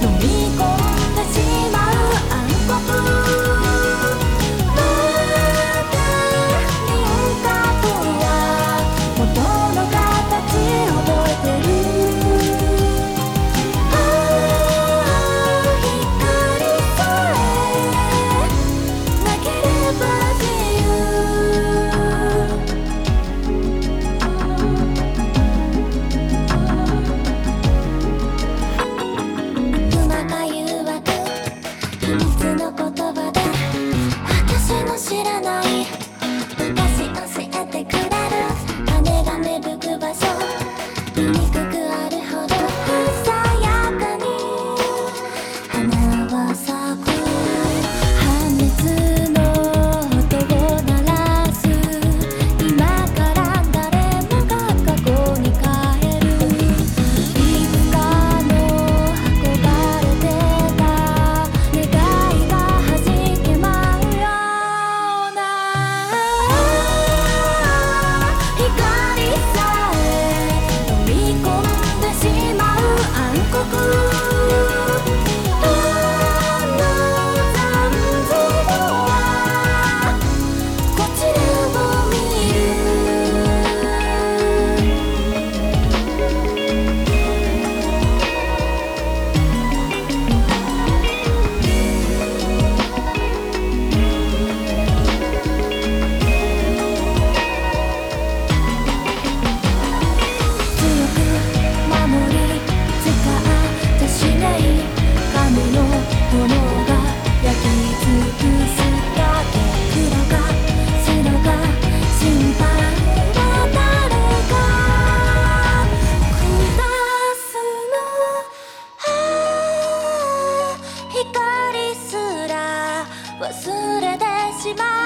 飲み込んでしまう暗黒。また輪郭は元の形覚えてる。ああ光さえなければ自由。馬が誘惑秘密の言葉で私の知らない昔教えてくれる羽が芽吹く場所。醜くあるほどさやかに花は咲く。破滅の音を鳴らす。今から誰もが過去に帰る。いつかの憧れてた願いが弾け舞うような光さえ飲み込んでしまう暗黒。あの残像はこちらを見る。強く守り使ってしない神の炎が焼き尽くすだけ。黒が白が心配は誰が下すの。ああ光すら忘れてしまう。